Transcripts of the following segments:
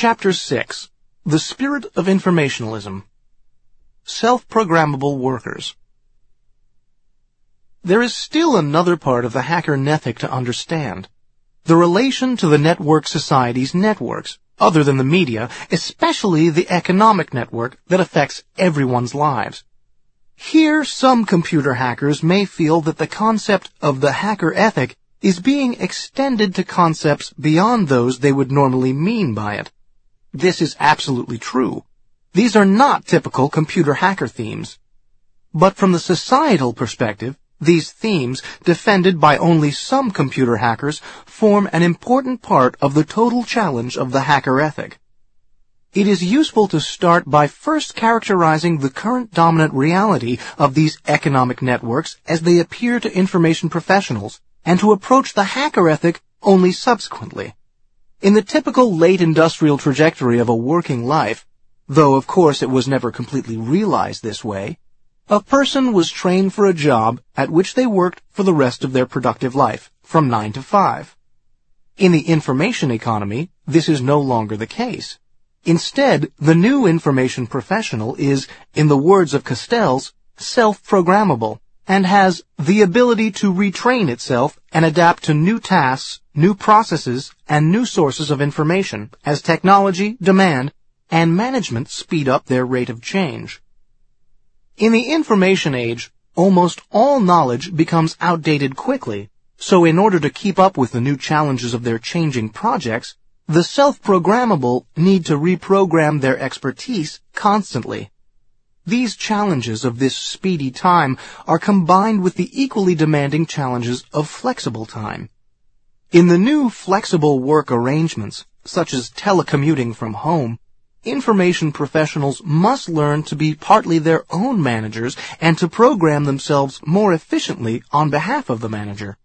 Chapter 6. The Spirit of Informationalism. Self-Programmable Workers. There is still another part of the hacker ethic to understand. The relation to the network society's networks, other than the media, especially the economic network that affects everyone's lives. Here, some computer hackers may feel that the concept of the hacker ethic is being extended to concepts beyond those they would normally mean by it. This is absolutely true. These are not typical computer hacker themes. But from the societal perspective, these themes, defended by only some computer hackers, form an important part of the total challenge of the hacker ethic. It is useful to start by first characterizing the current dominant reality of these economic networks as they appear to information professionals, and to approach the hacker ethic only subsequently. In the typical late industrial trajectory of a working life, though of course it was never completely realized this way, a person was trained for a job at which they worked for the rest of their productive life, from 9 to 5. In the information economy, this is no longer the case. Instead, the new information professional is, in the words of Castells, self-programmable, and has the ability to retrain itself and adapt to new tasks, new processes, and new sources of information as technology, demand, and management speed up their rate of change. In the information age, almost all knowledge becomes outdated quickly, so in order to keep up with the new challenges of their changing projects, the self-programmable need to reprogram their expertise constantly. These challenges of this speedy time are combined with the equally demanding challenges of flexible time. In the new flexible work arrangements, such as telecommuting from home, information professionals must learn to be partly their own managers and to program themselves more efficiently on behalf of the manager.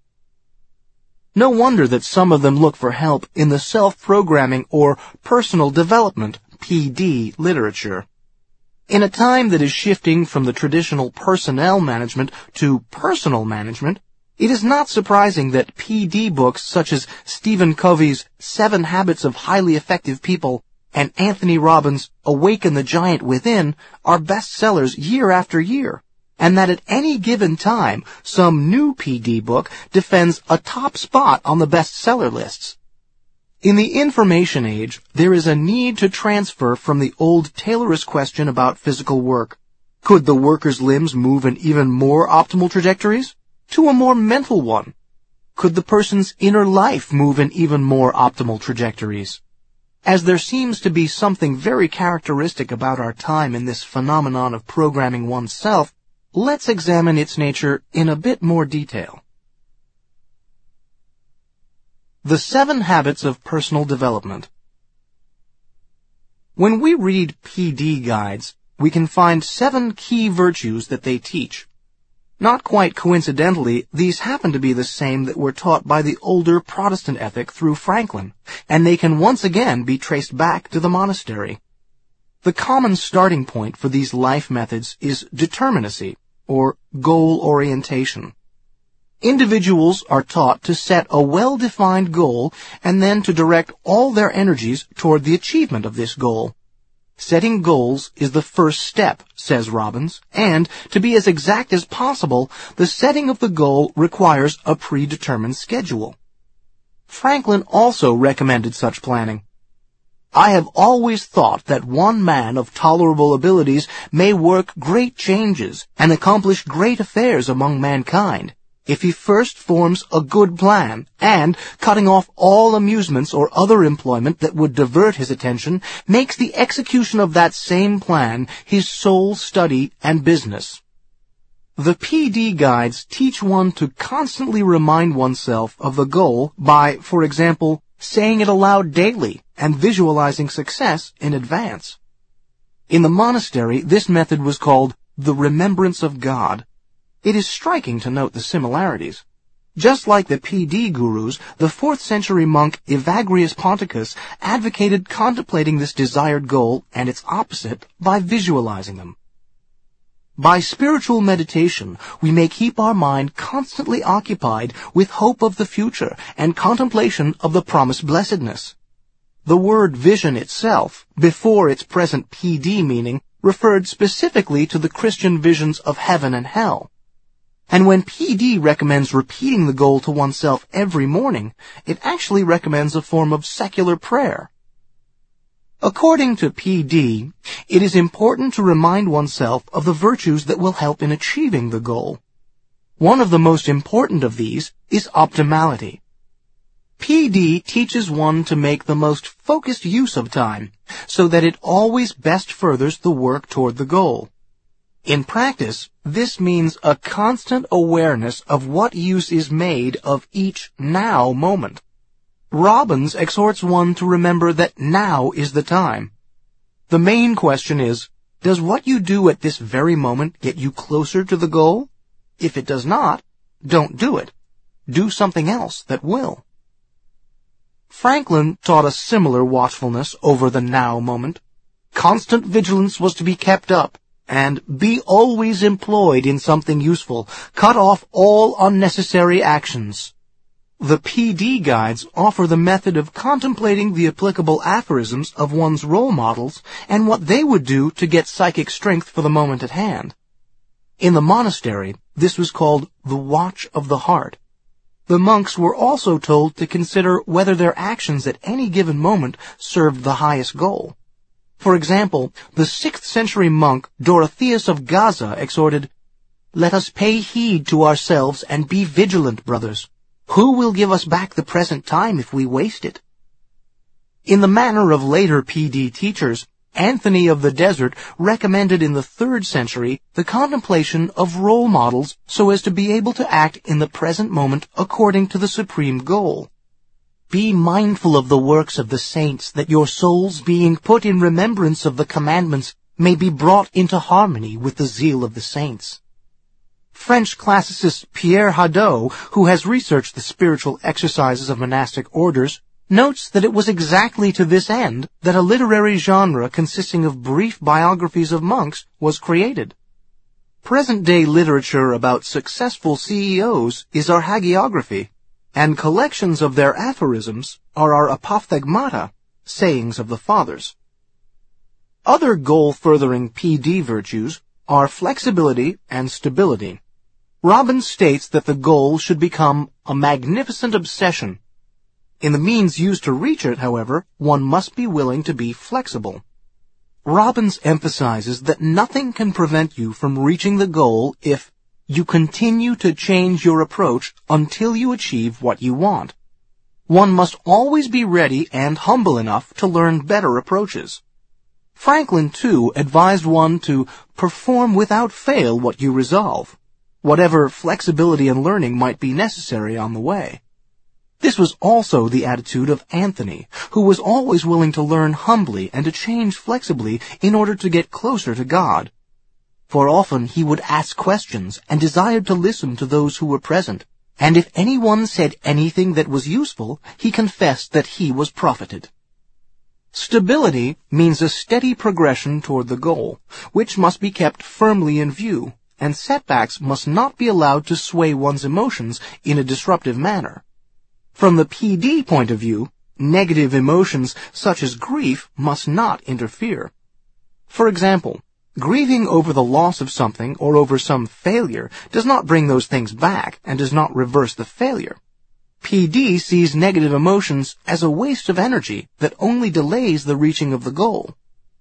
No wonder that some of them look for help in the self-programming or personal development, PD, literature. In a time that is shifting from the traditional personnel management to personal management, it is not surprising that PD books such as Stephen Covey's 7 Habits of Highly Effective People and Anthony Robbins' Awaken the Giant Within are bestsellers year after year, and that at any given time, some new PD book defends a top spot on the bestseller lists. In the information age, there is a need to transfer from the old Taylorist question about physical work, could the worker's limbs move in even more optimal trajectories, to a more mental one, could the person's inner life move in even more optimal trajectories. As there seems to be something very characteristic about our time in this phenomenon of programming oneself, let's examine its nature in a bit more detail. The 7 Habits of Personal Development. When we read PD guides, we can find 7 key virtues that they teach. Not quite coincidentally, these happen to be the same that were taught by the older Protestant ethic through Franklin, and they can once again be traced back to the monastery. The common starting point for these life methods is determinacy, or goal orientation. Individuals are taught to set a well-defined goal and then to direct all their energies toward the achievement of this goal. Setting goals is the first step, says Robbins, and, to be as exact as possible, the setting of the goal requires a predetermined schedule. Franklin also recommended such planning. I have always thought that one man of tolerable abilities may work great changes and accomplish great affairs among mankind, if he first forms a good plan, and, cutting off all amusements or other employment that would divert his attention, makes the execution of that same plan his sole study and business. The PD guides teach one to constantly remind oneself of the goal by, for example, saying it aloud daily and visualizing success in advance. In the monastery, this method was called the remembrance of God. It is striking to note the similarities. Just like the PD gurus, the 4th century monk Evagrius Ponticus advocated contemplating this desired goal and its opposite by visualizing them. By spiritual meditation, we may keep our mind constantly occupied with hope of the future and contemplation of the promised blessedness. the word vision itself, before its present PD meaning, referred specifically to the Christian visions of heaven and hell. And when PD recommends repeating the goal to oneself every morning, it actually recommends a form of secular prayer. According to PD, it is important to remind oneself of the virtues that will help in achieving the goal. One of the most important of these is optimality. PD teaches one to make the most focused use of time, so that it always best furthers the work toward the goal. In practice, this means a constant awareness of what use is made of each now moment. Robbins exhorts one to remember that now is the time. The main question is, does what you do at this very moment get you closer to the goal? If it does not, don't do it. Do something else that will. Franklin taught a similar watchfulness over the now moment. Constant vigilance was to be kept up, and be always employed in something useful. Cut off all unnecessary actions. The PD guides offer the method of contemplating the applicable aphorisms of one's role models and what they would do to get psychic strength for the moment at hand. In the monastery, this was called the watch of the heart. The monks were also told to consider whether their actions at any given moment served the highest goal. For example, the 6th century monk Dorotheus of Gaza exhorted, "Let us pay heed to ourselves and be vigilant, brothers. Who will give us back the present time if we waste it?" In the manner of later PD teachers, Anthony of the Desert recommended in the 3rd century the contemplation of role models so as to be able to act in the present moment according to the supreme goal. Be mindful of the works of the saints, that your souls, being put in remembrance of the commandments, may be brought into harmony with the zeal of the saints. French classicist Pierre Hadot, who has researched the spiritual exercises of monastic orders, notes that it was exactly to this end that a literary genre consisting of brief biographies of monks was created. Present-day literature about successful CEOs is our hagiography, and collections of their aphorisms are our apophthegmata, sayings of the fathers. Other goal-furthering PD virtues are flexibility and stability. Robbins states that the goal should become a magnificent obsession. In the means used to reach it, however, one must be willing to be flexible. Robbins emphasizes that nothing can prevent you from reaching the goal if you continue to change your approach until you achieve what you want. One must always be ready and humble enough to learn better approaches. Franklin, too, advised one to perform without fail what you resolve, whatever flexibility and learning might be necessary on the way. This was also the attitude of Anthony, who was always willing to learn humbly and to change flexibly in order to get closer to God. For often he would ask questions and desired to listen to those who were present, and if anyone said anything that was useful, he confessed that he was profited. Stability means a steady progression toward the goal, which must be kept firmly in view, and setbacks must not be allowed to sway one's emotions in a disruptive manner. From the PD point of view, negative emotions such as grief must not interfere. For example, grieving over the loss of something or over some failure does not bring those things back and does not reverse the failure. PD sees negative emotions as a waste of energy that only delays the reaching of the goal.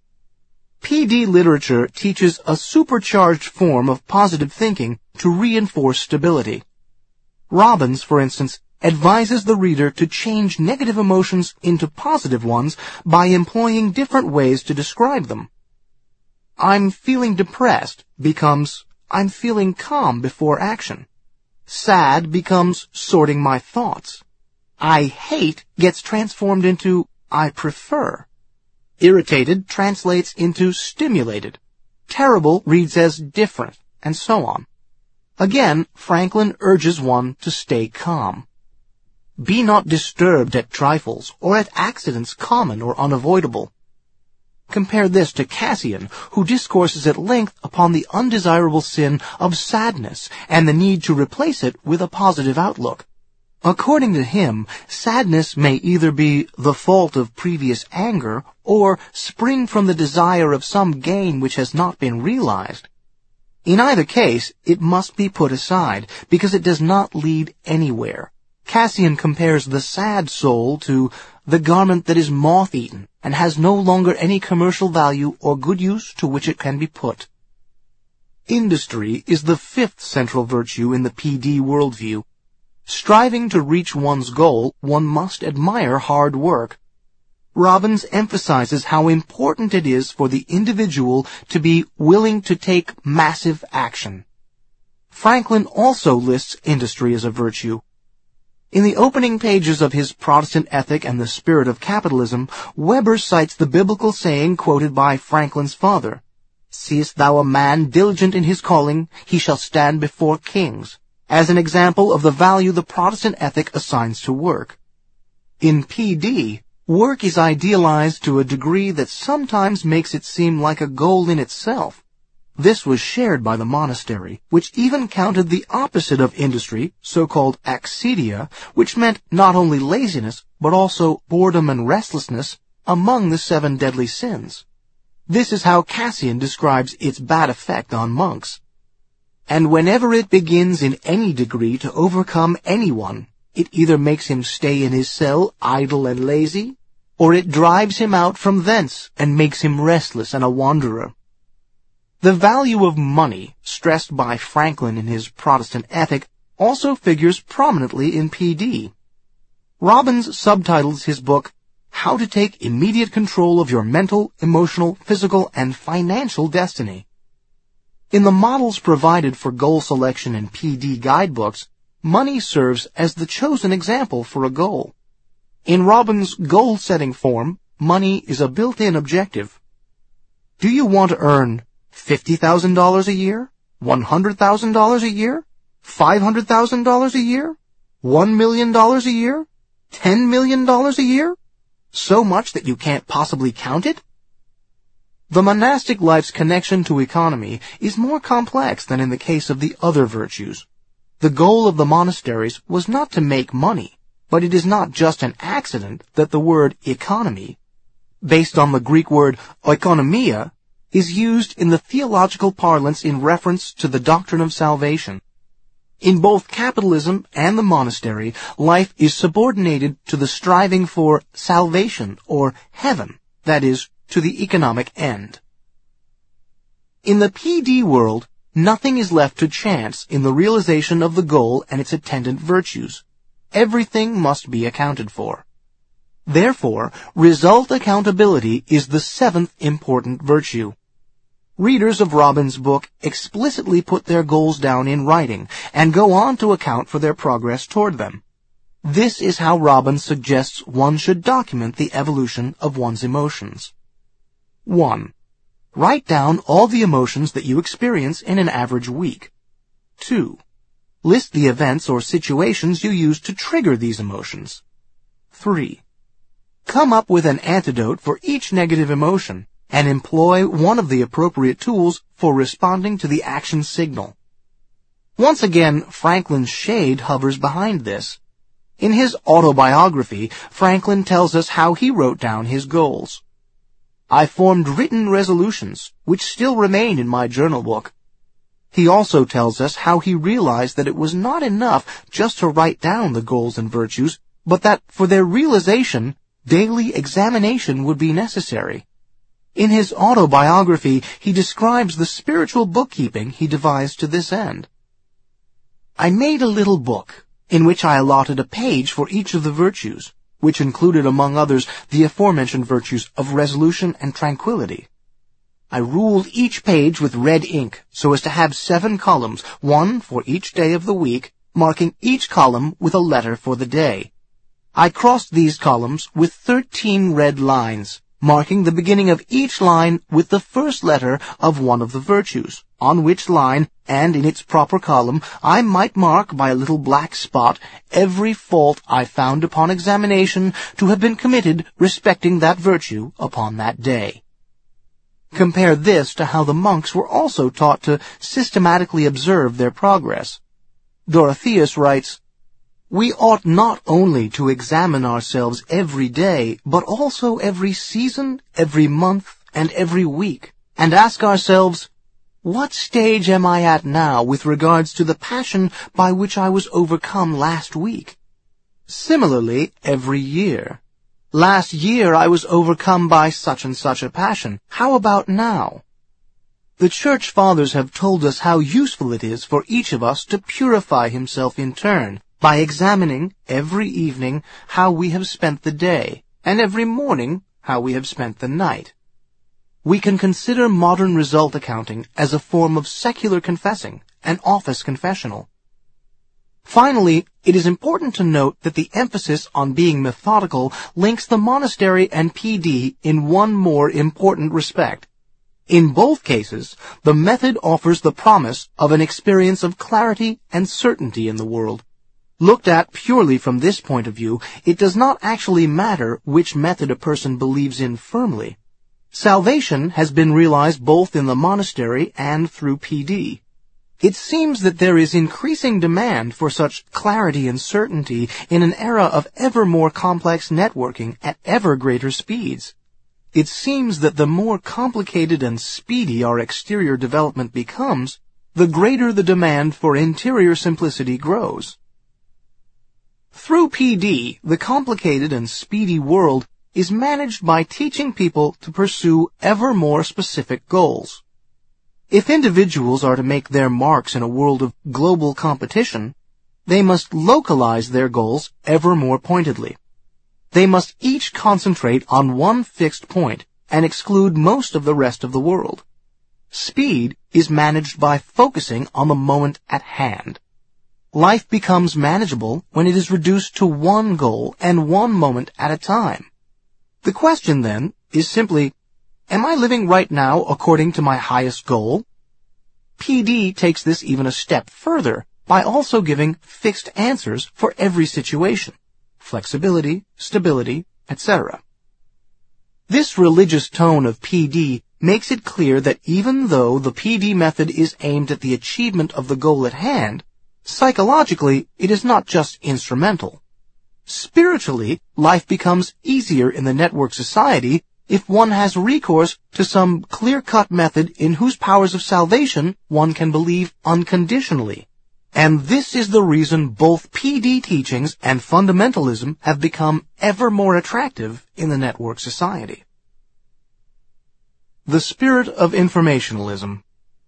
PD literature teaches a supercharged form of positive thinking to reinforce stability. Robbins, for instance, advises the reader to change negative emotions into positive ones by employing different ways to describe them. I'm feeling depressed becomes I'm feeling calm before action. Sad becomes sorting my thoughts. I hate gets transformed into I prefer. Irritated translates into stimulated. Terrible reads as different, and so on. Again, Franklin urges one to stay calm. Be not disturbed at trifles or at accidents common or unavoidable. Compare this to Cassian, who discourses at length upon the undesirable sin of sadness and the need to replace it with a positive outlook. According to him, sadness may either be the fault of previous anger or spring from the desire of some gain which has not been realized. In either case, it must be put aside, because it does not lead anywhere. Cassian compares the sad soul to the garment that is moth-eaten and has no longer any commercial value or good use to which it can be put. Industry is the fifth central virtue in the PD worldview. Striving to reach one's goal, one must admire hard work. Robbins emphasizes how important it is for the individual to be willing to take massive action. Franklin also lists industry as a virtue. In the opening pages of his Protestant Ethic and the Spirit of Capitalism, Weber cites the biblical saying quoted by Franklin's father, "Seest thou a man diligent in his calling, he shall stand before kings," as an example of the value the Protestant ethic assigns to work. In PD, work is idealized to a degree that sometimes makes it seem like a goal in itself. This was shared by the monastery, which even counted the opposite of industry, so-called accidia, which meant not only laziness, but also boredom and restlessness, among the 7 deadly sins. This is how Cassian describes its bad effect on monks. And whenever it begins in any degree to overcome anyone, it either makes him stay in his cell idle and lazy, or it drives him out from thence and makes him restless and a wanderer. The value of money, stressed by Franklin in his Protestant Ethic, also figures prominently in PD. Robbins subtitles his book, How to Take Immediate Control of Your Mental, Emotional, Physical, and Financial Destiny. In the models provided for goal selection in PD guidebooks, money serves as the chosen example for a goal. In Robbins' goal-setting form, money is a built-in objective. Do you want to earn $50,000 a year? $100,000 a year? $500,000 a year? $1 million a year? $10 million a year? So much that you can't possibly count it? The monastic life's connection to economy is more complex than in the case of the other virtues. The goal of the monasteries was not to make money, but it is not just an accident that the word economy, based on the Greek word oikonomia, is used in the theological parlance in reference to the doctrine of salvation. In both capitalism and the monastery, life is subordinated to the striving for salvation or heaven, that is, to the economic end. In the PD world, nothing is left to chance in the realization of the goal and its attendant virtues. Everything must be accounted for. Therefore, result accountability is the 7th important virtue. Readers of Robbins' book explicitly put their goals down in writing and go on to account for their progress toward them. This is how Robbins suggests one should document the evolution of one's emotions. 1. Write down all the emotions that you experience in an average week. 2. List the events or situations you use to trigger these emotions. 3. Come up with an antidote for each negative emotion and employ one of the appropriate tools for responding to the action signal. Once again, Franklin's shade hovers behind this. In his autobiography, Franklin tells us how he wrote down his goals. I formed written resolutions, which still remain in my journal book. He also tells us how he realized that it was not enough just to write down the goals and virtues, but that for their realization, daily examination would be necessary. In his autobiography, he describes the spiritual bookkeeping he devised to this end. I made a little book, in which I allotted a page for each of the virtues, which included, among others, the aforementioned virtues of resolution and tranquility. I ruled each page with red ink so as to have 7 columns, one for each day of the week, marking each column with a letter for the day. I crossed these columns with 13 red lines, marking the beginning of each line with the first letter of one of the virtues, on which line, and in its proper column, I might mark by a little black spot every fault I found upon examination to have been committed respecting that virtue upon that day. Compare this to how the monks were also taught to systematically observe their progress. Dorotheus writes, We ought not only to examine ourselves every day, but also every season, every month, and every week, and ask ourselves, what stage am I at now with regards to the passion by which I was overcome last week? Similarly, every year. Last year I was overcome by such and such a passion. How about now? The Church Fathers have told us how useful it is for each of us to purify himself in turn by examining every evening how we have spent the day, and every morning how we have spent the night. We can consider modern result accounting as a form of secular confessing, an office confessional. Finally, it is important to note that the emphasis on being methodical links the monastery and PD in one more important respect. In both cases, the method offers the promise of an experience of clarity and certainty in the world. Looked at purely from this point of view, it does not actually matter which method a person believes in firmly. Salvation has been realized both in the monastery and through PD. It seems that there is increasing demand for such clarity and certainty in an era of ever more complex networking at ever greater speeds. It seems that the more complicated and speedy our exterior development becomes, the greater the demand for interior simplicity grows. Through PD, the complicated and speedy world is managed by teaching people to pursue ever more specific goals. If individuals are to make their marks in a world of global competition, they must localize their goals ever more pointedly. They must each concentrate on one fixed point and exclude most of the rest of the world. Speed is managed by focusing on the moment at hand. Life becomes manageable when it is reduced to one goal and one moment at a time. The question, then, is simply, am I living right now according to my highest goal? PD takes this even a step further by also giving fixed answers for every situation, flexibility, stability, etc. This religious tone of PD makes it clear that even though the PD method is aimed at the achievement of the goal at hand, psychologically it is not just instrumental. Spiritually, life becomes easier in the network society if one has recourse to some clear-cut method in whose powers of salvation one can believe unconditionally. And this is the reason both PD teachings and fundamentalism have become ever more attractive in the network society. The spirit of informationalism.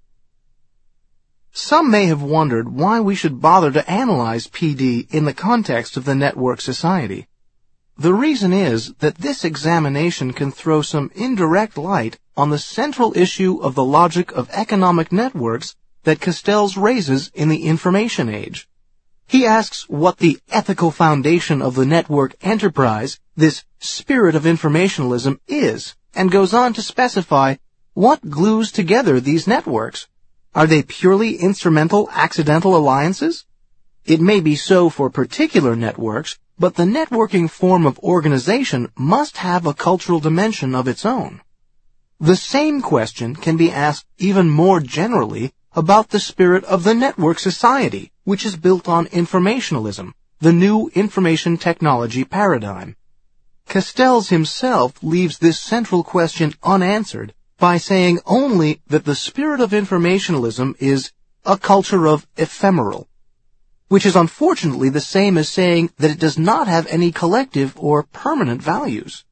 Some may have wondered why we should bother to analyze PD in the context of the network society. The reason is that this examination can throw some indirect light on the central issue of the logic of economic networks that Castells raises in the information age. He asks what the ethical foundation of the network enterprise, this spirit of informationalism, is, and goes on to specify what glues together these networks. Are they purely instrumental, accidental alliances? It may be so for particular networks, but the networking form of organization must have a cultural dimension of its own. The same question can be asked even more generally about the spirit of the network society, which is built on informationalism, the new information technology paradigm. Castells himself leaves this central question unanswered by saying only that the spirit of informationalism is a culture of ephemeral, which is unfortunately the same as saying that it does not have any collective or permanent values.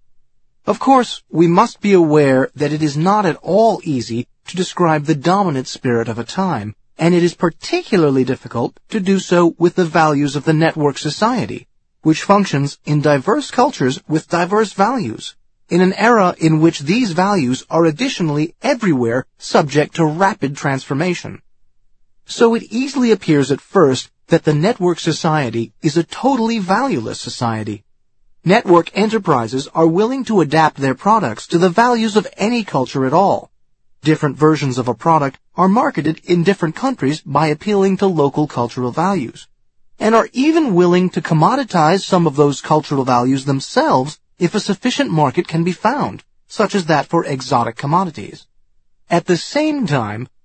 Of course, we must be aware that it is not at all easy to describe the dominant spirit of a time, and it is particularly difficult to do so with the values of the network society, which functions in diverse cultures with diverse values, in an era in which these values are additionally everywhere subject to rapid transformation. So it easily appears at first that the network society is a totally valueless society. Network enterprises are willing to adapt their products to the values of any culture at all. Different versions of a product are marketed in different countries by appealing to local cultural values, and are even willing to commoditize some of those cultural values themselves if a sufficient market can be found, such as that for exotic commodities. At the same time,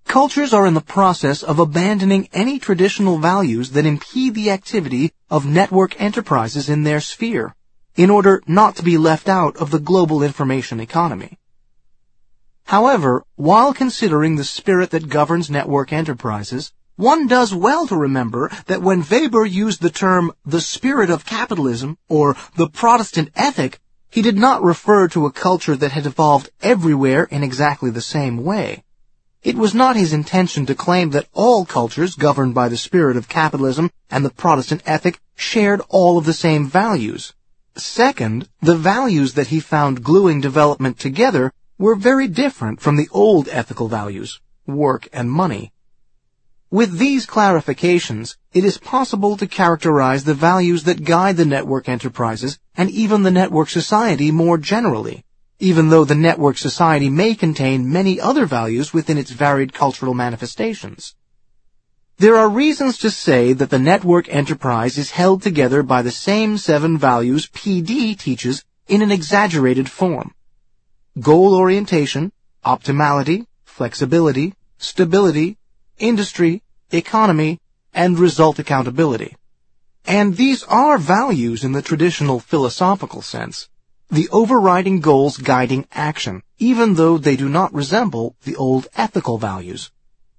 cultures are in the process of abandoning any traditional values that impede the activity of network enterprises in their sphere, in order not to be left out of the global information economy. However, while considering the spirit that governs network enterprises, one does well to remember that when Weber used the term the spirit of capitalism or the Protestant ethic, he did not refer to a culture that had evolved everywhere in exactly the same way. It was not his intention to claim that all cultures governed by the spirit of capitalism and the Protestant ethic shared all of the same values. Second, the values that he found gluing development together were very different from the old ethical values, work and money. With these clarifications, it is possible to characterize the values that guide the network enterprises and even the network society more generally, even though the network society may contain many other values within its varied cultural manifestations. There are reasons to say that the network enterprise is held together by the same 7 values PD teaches in an exaggerated form: goal orientation, optimality, flexibility, stability, industry, economy, and result accountability. And these are values in the traditional philosophical sense, the overriding goals guiding action, even though they do not resemble the old ethical values.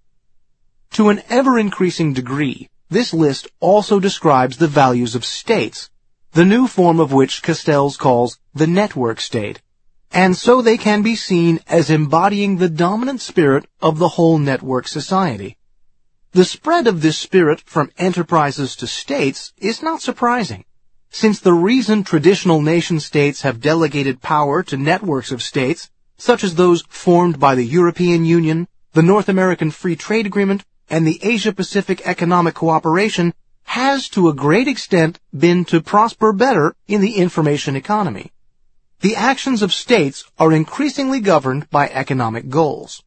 To an ever-increasing degree, this list also describes the values of states, the new form of which Castells calls the network state, and so they can be seen as embodying the dominant spirit of the whole network society. The spread of this spirit from enterprises to states is not surprising, since the reason traditional nation-states have delegated power to networks of states, such as those formed by the European Union, the North American Free Trade Agreement, and the Asia-Pacific Economic Cooperation, has to a great extent been to prosper better in the information economy. The actions of states are increasingly governed by economic goals.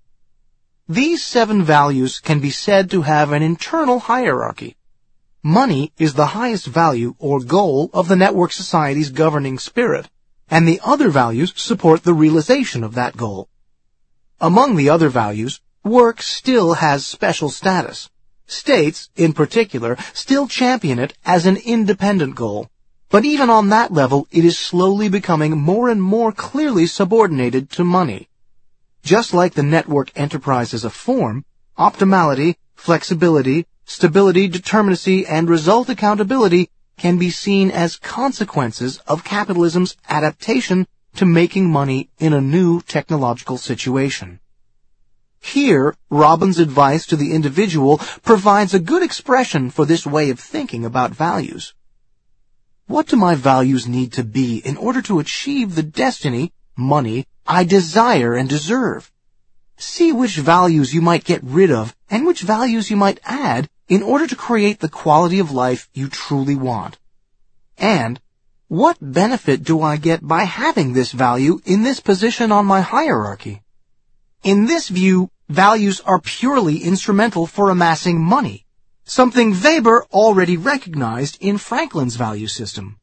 These 7 values can be said to have an internal hierarchy. Money is the highest value or goal of the network society's governing spirit, and the other values support the realization of that goal. Among the other values, work still has special status. States, in particular, still champion it as an independent goal. But even on that level, it is slowly becoming more and more clearly subordinated to money. Just like the network enterprise as a form, optimality, flexibility, stability, determinacy, and result accountability can be seen as consequences of capitalism's adaptation to making money in a new technological situation. Here, Robbins' advice to the individual provides a good expression for this way of thinking about values. What do my values need to be in order to achieve the destiny, money, I desire and deserve? See which values you might get rid of and which values you might add in order to create the quality of life you truly want. And what benefit do I get by having this value in this position on my hierarchy? In this view, values are purely instrumental for amassing money, something Weber already recognized in Franklin's value system.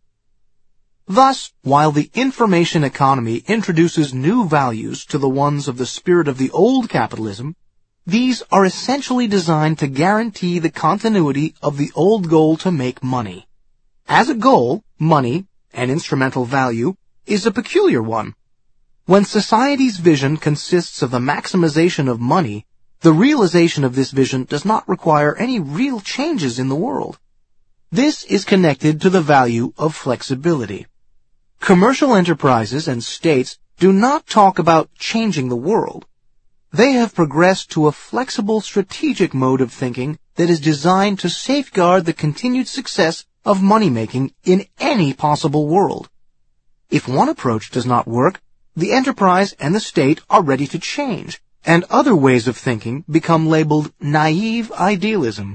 Thus, while the information economy introduces new values to the ones of the spirit of the old capitalism, these are essentially designed to guarantee the continuity of the old goal to make money. As a goal, money, an instrumental value, is a peculiar one. When society's vision consists of the maximization of money, the realization of this vision does not require any real changes in the world. This is connected to the value of flexibility. Commercial enterprises and states do not talk about changing the world. They have progressed to a flexible strategic mode of thinking that is designed to safeguard the continued success of money-making in any possible world. If one approach does not work, the enterprise and the state are ready to change, and other ways of thinking become labeled naive idealism.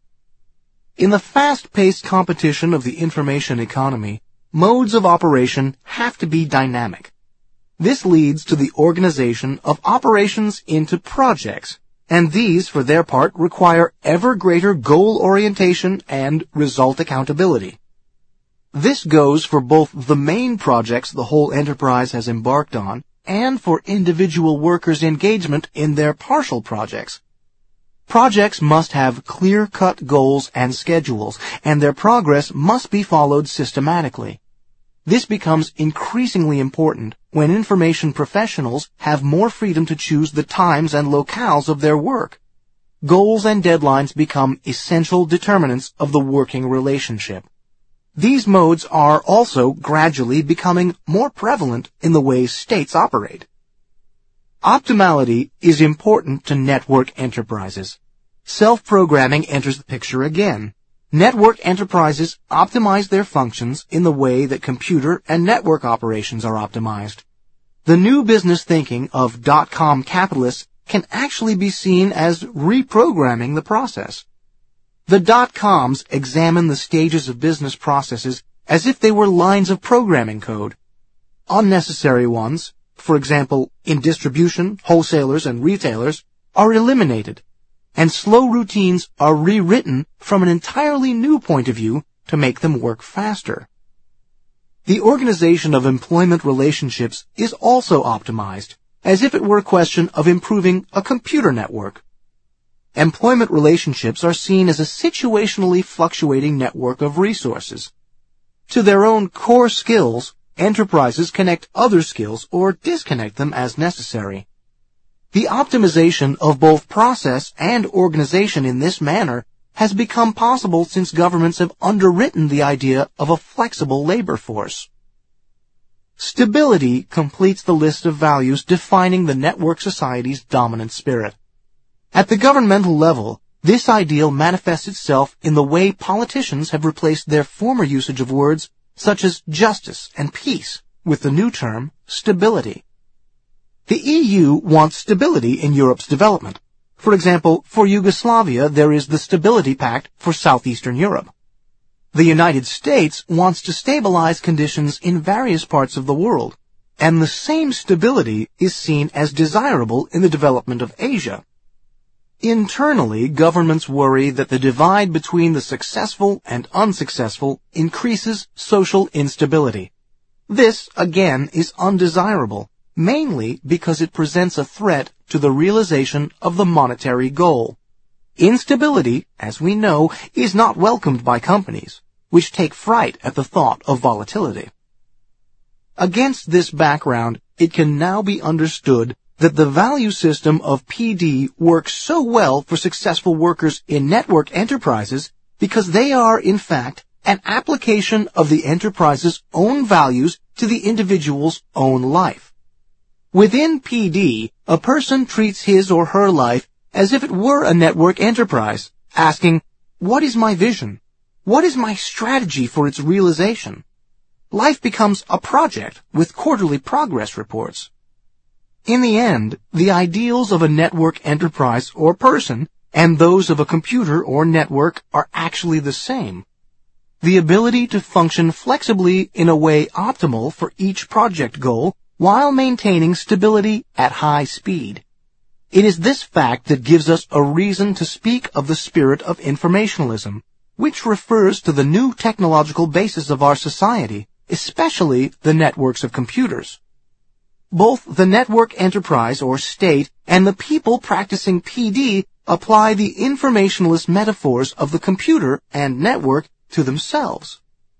In the fast-paced competition of the information economy, modes of operation have to be dynamic. This leads to the organization of operations into projects, and these, for their part, require ever greater goal orientation and result accountability. This goes for both the main projects the whole enterprise has embarked on and for individual workers' engagement in their partial projects. Projects must have clear-cut goals and schedules, and their progress must be followed systematically. This becomes increasingly important when information professionals have more freedom to choose the times and locales of their work. Goals and deadlines become essential determinants of the working relationship. These modes are also gradually becoming more prevalent in the way states operate. Optimality is important to network enterprises. Self-programming enters the picture again. Network enterprises optimize their functions in the way that computer and network operations are optimized. The new business thinking of dot-com capitalists can actually be seen as reprogramming the process. The dot-coms examine the stages of business processes as if they were lines of programming code. Unnecessary ones, for example, in distribution, wholesalers, and retailers, are eliminated, and slow routines are rewritten from an entirely new point of view to make them work faster. The organization of employment relationships is also optimized, as if it were a question of improving a computer network. Employment relationships are seen as a situationally fluctuating network of resources. To their own core skills, enterprises connect other skills or disconnect them as necessary. The optimization of both process and organization in this manner has become possible since governments have underwritten the idea of a flexible labor force. Stability completes the list of values defining the network society's dominant spirit. At the governmental level, this ideal manifests itself in the way politicians have replaced their former usage of words such as justice and peace with the new term stability. The EU wants stability in Europe's development. For example, for Yugoslavia, there is the Stability Pact for Southeastern Europe. The United States wants to stabilize conditions in various parts of the world, and the same stability is seen as desirable in the development of Asia. Internally, governments worry that the divide between the successful and unsuccessful increases social instability. This, again, is undesirable, mainly because it presents a threat to the realization of the monetary goal. Instability, as we know, is not welcomed by companies, which take fright at the thought of volatility. Against this background, it can now be understood that the value system of PD works so well for successful workers in network enterprises because they are, in fact, an application of the enterprise's own values to the individual's own life. Within PD, a person treats his or her life as if it were a network enterprise, asking, "What is my vision? What is my strategy for its realization?" Life becomes a project with quarterly progress reports. In the end, the ideals of a network enterprise or person and those of a computer or network are actually the same. The ability to function flexibly in a way optimal for each project goal while maintaining stability at high speed. It is this fact that gives us a reason to speak of the spirit of informationalism, which refers to the new technological basis of our society, especially the networks of computers. Both the network enterprise or state and the people practicing PD apply the informationalist metaphors of the computer and network to themselves.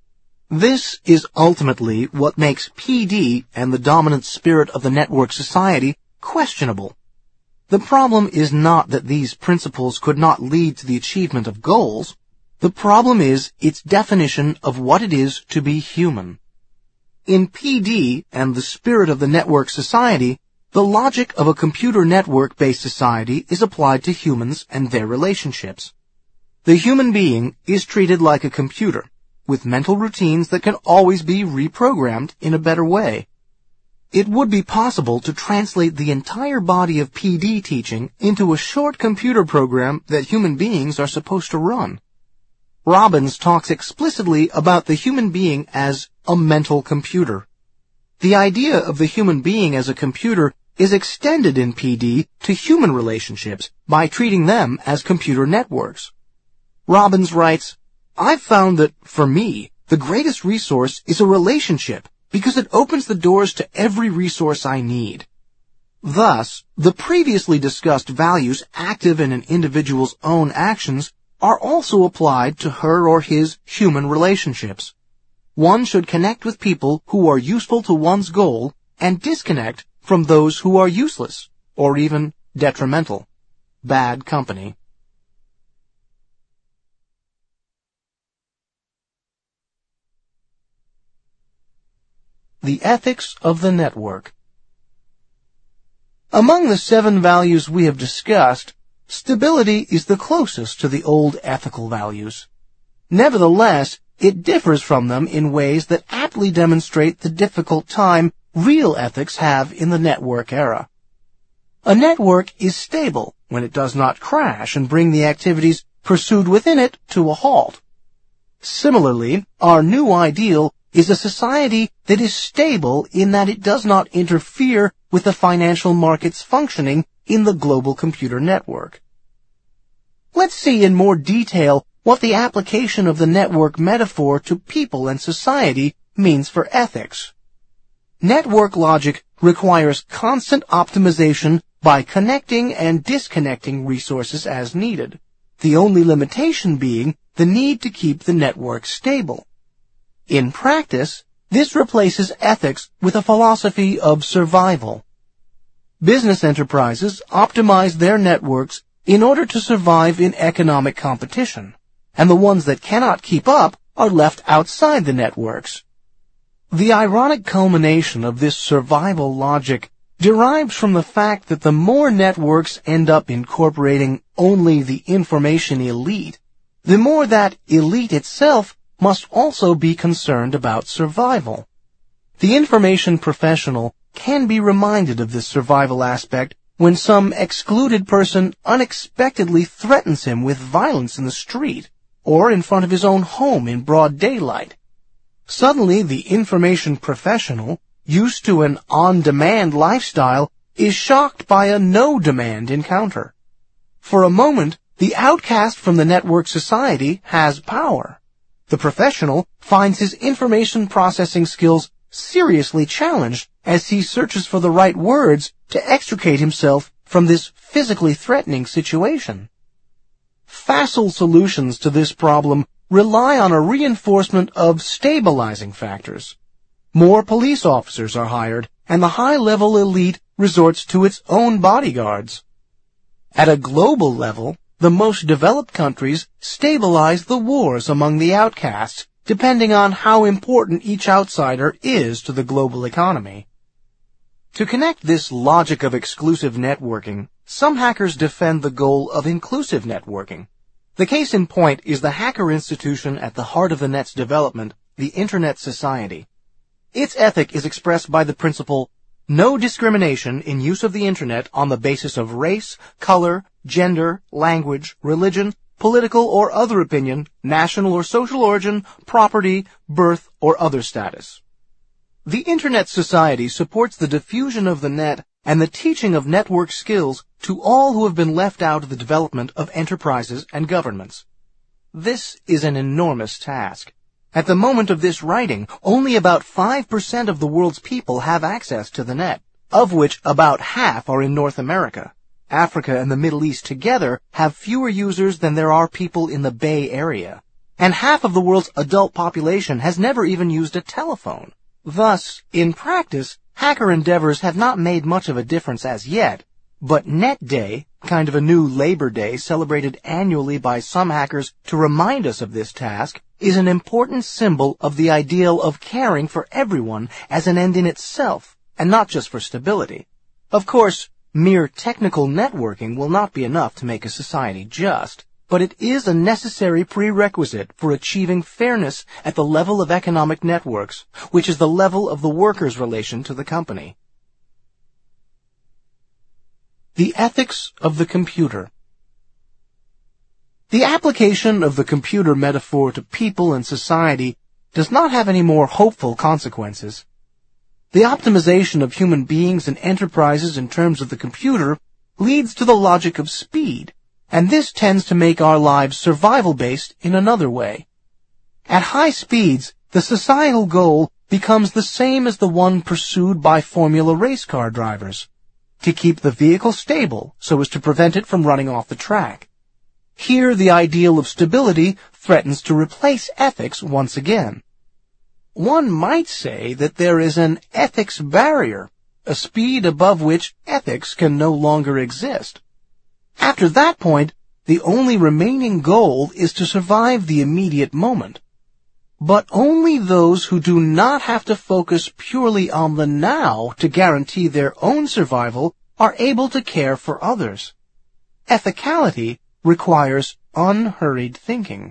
This is ultimately what makes PD and the dominant spirit of the network society questionable. The problem is not that these principles could not lead to the achievement of goals. The problem is its definition of what it is to be human. In PD and the spirit of the network society, the logic of a computer network-based society is applied to humans and their relationships. The human being is treated like a computer, with mental routines that can always be reprogrammed in a better way. It would be possible to translate the entire body of PD teaching into a short computer program that human beings are supposed to run. Robbins talks explicitly about the human being as a mental computer. The idea of the human being as a computer is extended in PD to human relationships by treating them as computer networks. Robbins writes, "I've found that, for me, the greatest resource is a relationship because it opens the doors to every resource I need. Thus, the previously discussed values active in an individual's own actions are also applied to her or his human relationships. One should connect with people who are useful to one's goal and disconnect from those who are useless or even detrimental. Bad company. The ethics of the network. Among the 7 values we have discussed, stability is the closest to the old ethical values. Nevertheless, it differs from them in ways that aptly demonstrate the difficult time real ethics have in the network era. A network is stable when it does not crash and bring the activities pursued within it to a halt. Similarly, our new ideal is a society that is stable in that it does not interfere with the financial markets functioning in the global computer network. Let's see in more detail what the application of the network metaphor to people and society means for ethics. Network logic requires constant optimization by connecting and disconnecting resources as needed, the only limitation being the need to keep the network stable. In practice, this replaces ethics with a philosophy of survival. Business enterprises optimize their networks in order to survive in economic competition, and the ones that cannot keep up are left outside the networks. The ironic culmination of this survival logic derives from the fact that the more networks end up incorporating only the information elite, the more that elite itself must also be concerned about survival. The information professional can be reminded of this survival aspect when some excluded person unexpectedly threatens him with violence in the street or in front of his own home in broad daylight. Suddenly, the information professional, used to an on-demand lifestyle, is shocked by a no-demand encounter. For a moment, the outcast from the network society has power. The professional finds his information processing skills seriously challenged as he searches for the right words to extricate himself from this physically threatening situation. Facile solutions to this problem rely on a reinforcement of stabilizing factors. More police officers are hired, and the high-level elite resorts to its own bodyguards. At a global level, the most developed countries stabilize the wars among the outcasts, depending on how important each outsider is to the global economy. To connect this logic of exclusive networking, some hackers defend the goal of inclusive networking. The case in point is the hacker institution at the heart of the net's development, the Internet Society. Its ethic is expressed by the principle, no discrimination in use of the Internet on the basis of race, color, gender, language, religion, political or other opinion, national or social origin, property, birth, or other status. The Internet Society supports the diffusion of the net and the teaching of network skills to all who have been left out of the development of enterprises and governments. This is an enormous task. At the moment of this writing, only about 5% of the world's people have access to the net, of which about half are in North America. Africa and the Middle East together have fewer users than there are people in the Bay Area. And half of the world's adult population has never even used a telephone. Thus, in practice, hacker endeavors have not made much of a difference as yet, but Net Day, kind of a new Labor Day celebrated annually by some hackers to remind us of this task, is an important symbol of the ideal of caring for everyone as an end in itself, and not just for stability. Of course, mere technical networking will not be enough to make a society just, but it is a necessary prerequisite for achieving fairness at the level of economic networks, which is the level of the worker's relation to the company. The ethics of the computer. The application of the computer metaphor to people and society does not have any more hopeful consequences. The optimization of human beings and enterprises in terms of the computer leads to the logic of speed, and this tends to make our lives survival-based in another way. At high speeds, the societal goal becomes the same as the one pursued by Formula race car drivers, to keep the vehicle stable so as to prevent it from running off the track. Here, the ideal of stability threatens to replace ethics once again. One might say that there is an ethics barrier, a speed above which ethics can no longer exist. After that point, the only remaining goal is to survive the immediate moment. But only those who do not have to focus purely on the now to guarantee their own survival are able to care for others. Ethicality requires unhurried thinking.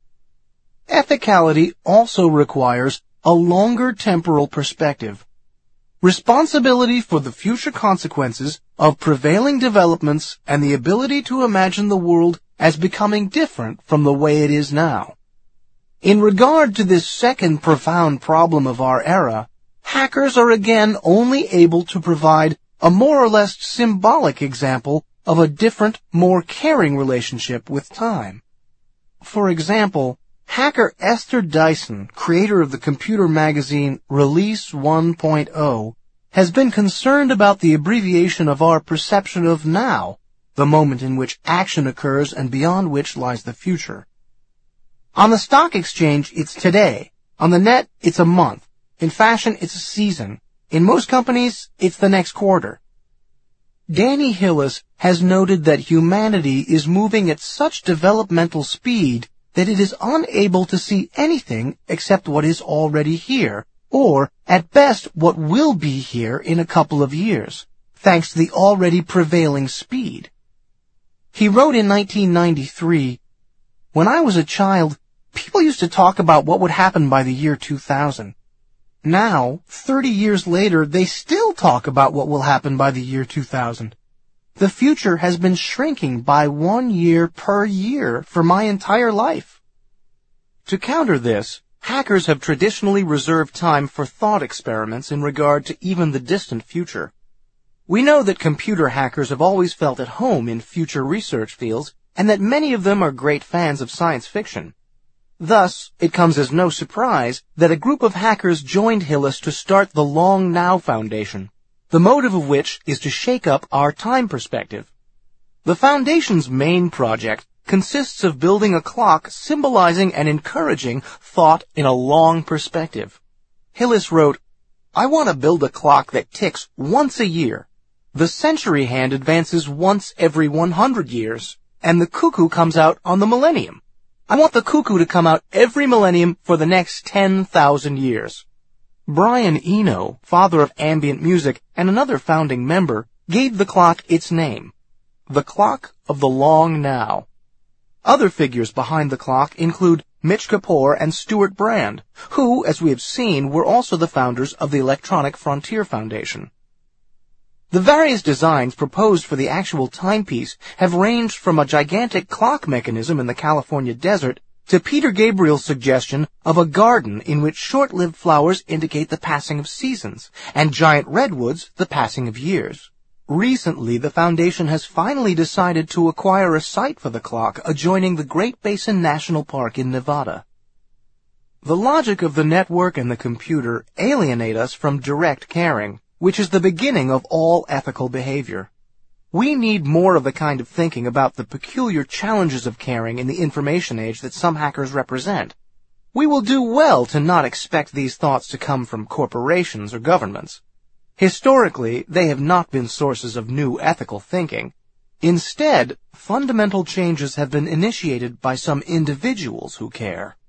Ethicality also requires a longer temporal perspective. Responsibility for the future consequences of prevailing developments and the ability to imagine the world as becoming different from the way it is now. In regard to this second profound problem of our era, hackers are again only able to provide a more or less symbolic example of a different, more caring relationship with time. For example, hacker Esther Dyson, creator of the computer magazine Release 1.0, has been concerned about the abbreviation of our perception of now, the moment in which action occurs and beyond which lies the future. On the stock exchange, it's today. On the net, it's a month. In fashion, it's a season. In most companies, it's the next quarter. Danny Hillis has noted that humanity is moving at such developmental speed that it is unable to see anything except what is already here, or, at best, what will be here in a couple of years, thanks to the already prevailing speed. He wrote in 1993, "When I was a child, people used to talk about what would happen by the year 2000. Now, 30 years later, they still talk about what will happen by the year 2000. The future has been shrinking by 1 year per year for my entire life." To counter this, hackers have traditionally reserved time for thought experiments in regard to even the distant future. We know that computer hackers have always felt at home in future research fields, and that many of them are great fans of science fiction. Thus, it comes as no surprise that a group of hackers joined Hillis to start the Long Now Foundation, the motive of which is to shake up our time perspective. The Foundation's main project consists of building a clock symbolizing and encouraging thought in a long perspective. Hillis wrote, "I want to build a clock that ticks once a year. The century hand advances once every 100 years, and the cuckoo comes out on the millennium. I want the cuckoo to come out every millennium for the next 10,000 years. Brian Eno, father of ambient music and another founding member, gave the clock its name, the Clock of the Long Now. Other figures behind the clock include Mitch Kapor and Stuart Brand, who, as we have seen, were also the founders of the Electronic Frontier Foundation. The various designs proposed for the actual timepiece have ranged from a gigantic clock mechanism in the California desert to Peter Gabriel's suggestion of a garden in which short-lived flowers indicate the passing of seasons, and giant redwoods the passing of years. Recently, the Foundation has finally decided to acquire a site for the clock adjoining the Great Basin National Park in Nevada. The logic of the network and the computer alienate us from direct caring, which is the beginning of all ethical behavior. We need more of the kind of thinking about the peculiar challenges of caring in the information age that some hackers represent. We will do well to not expect these thoughts to come from corporations or governments. Historically, they have not been sources of new ethical thinking. Instead, fundamental changes have been initiated by some individuals who care.